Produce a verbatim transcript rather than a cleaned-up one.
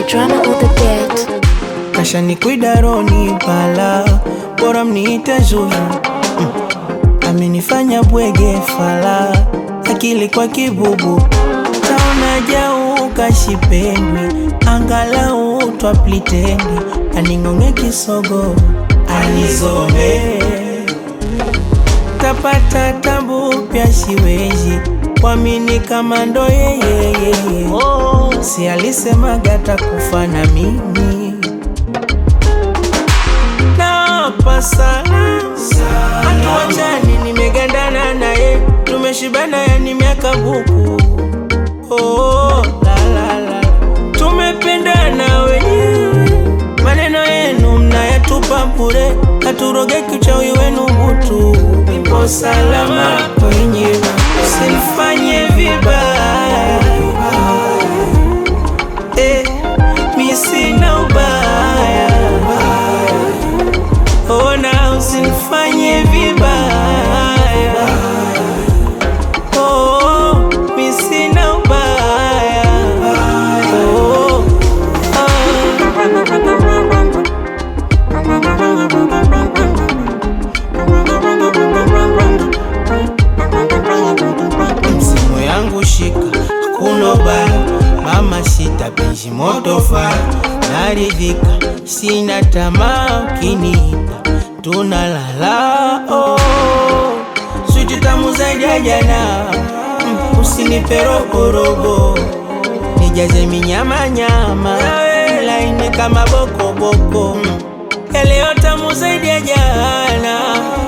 drama on the beat. Kasha ni kuidaroni pala, bora mniite Zuzu. mm. Amenifanya bwege fala, akili kwa kibubu. Taona jau kashipendwi, angalau twaplitendi. Aningonge kisogo, anizome. Tapata tabu pia siwezi kuamini kama ndo yeye. Si alisema gata kufa na mimi. Napa sana hatuachani, nimegandana naye, tumeshibana yani miaka buku. Oh, la la la, tumependana wenyewe. Maneno yenu mnayatupa bure, haturoge kuchawi wenu butu. Nipo salama kwenye, usinifanye vibaya. Eh, mi sina ubaya. Ona usinifanye vibaya. Oh, mi sina ubaya. Oh, msimu yangu shika, hakuna ubaya. Mama sita binji moto fire, naridhika, sina tamaa. Ukiniita tunalala. Oh, suti tamu zaidi ya jana. mm, Usinipe robo robo, nijaze minyama nyama, laini kama boko boko. mm, Leo tamu zaidi ya jana.